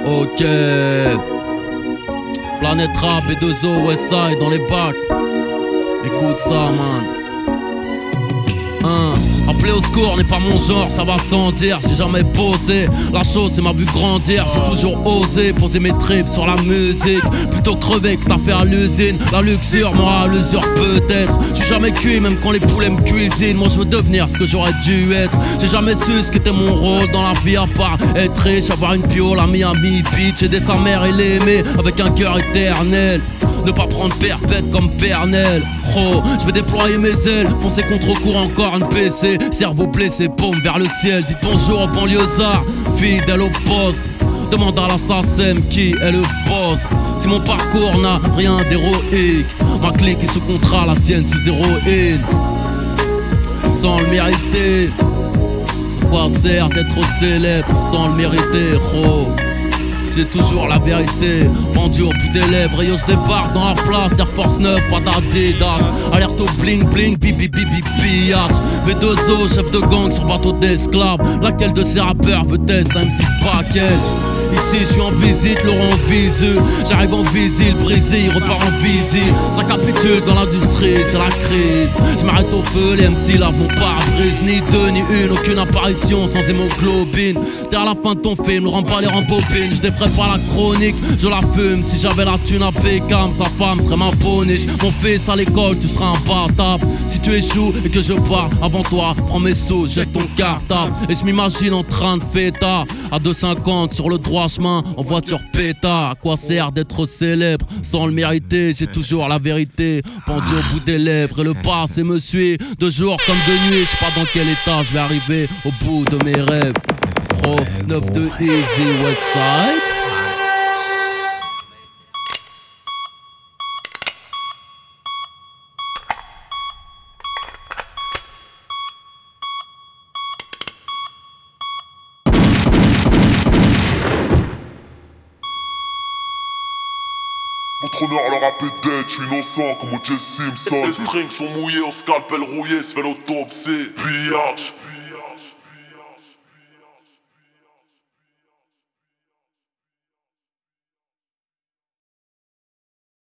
Ok. Planète Rap et 2O Westside dans les bacs. Écoute ça, man. Appeler au secours n'est pas mon genre, ça va sans dire. J'ai jamais bossé, la chose c'est m'a vu grandir. J'ai toujours osé poser mes tripes sur la musique. Plutôt crever que d'affaire à l'usine. La luxure, moi à l'usure peut-être. J'suis jamais cuit même quand les poulets me cuisinent. Moi je veux devenir ce que j'aurais dû être. J'ai jamais su ce qu'était mon rôle dans la vie à part être riche, avoir une piole à Miami Beach, aider sa mère et l'aimer avec un cœur éternel. Ne pas prendre perpète comme Pernel. Oh, je vais déployer mes ailes, foncer contre-courant encore un PC. Cerveau blessé, paume vers le ciel. Dites bonjour aux banlieusards, fidèle au poste. Demande à l'assassin qui est le boss. Si mon parcours n'a rien d'héroïque, ma clique est sous contrat, la tienne sous héroïne. Sans le mériter, quoi sert d'être célèbre sans le mériter, oh. J'ai toujours la vérité, vendu au bout des lèvres. Et yo, je débarque dans la place, Air Force 9, pas d'Adidas. Alerte au bling bling, bibi bibi biatch. V2O, chef de gang sur bateau d'esclaves. Laquelle de ces rappeurs veut tester, même si pas quelle. Ici je suis en visite, Laurent Visu. J'arrive en visite, brisé, il repart en visite. Ça capitule dans l'industrie, c'est la crise. Je m'arrête au feu, les MC lavent mon pare-brise. Ni deux, ni une, aucune apparition sans hémoglobine. T'es à la fin de ton film, ne rends pas les rembobines. Je défrais pas la chronique, je la fume. Si j'avais la thune à Beckham, sa femme serait ma poniche. Mon fils à l'école, tu seras imbattable. Si tu échoues et que je pars avant toi, prends mes sous, jette ton cartable. Et je m'imagine en train de fêta à 2,50 sur le droit chemin, en voiture pétard. À quoi sert d'être célèbre sans le mériter? J'ai toujours la vérité pendue au bout des lèvres. Et le passé me suit de jour comme de nuit. Je sais pas dans quel état je vais arriver au bout de mes rêves. Pro 9 de Easy Westside. Votre honneur, le rap est dead, je suis innocent comme O.J. Simpson. Les strings sont mouillés, au scalpel rouillé, se fait l'autopsie. Biatch.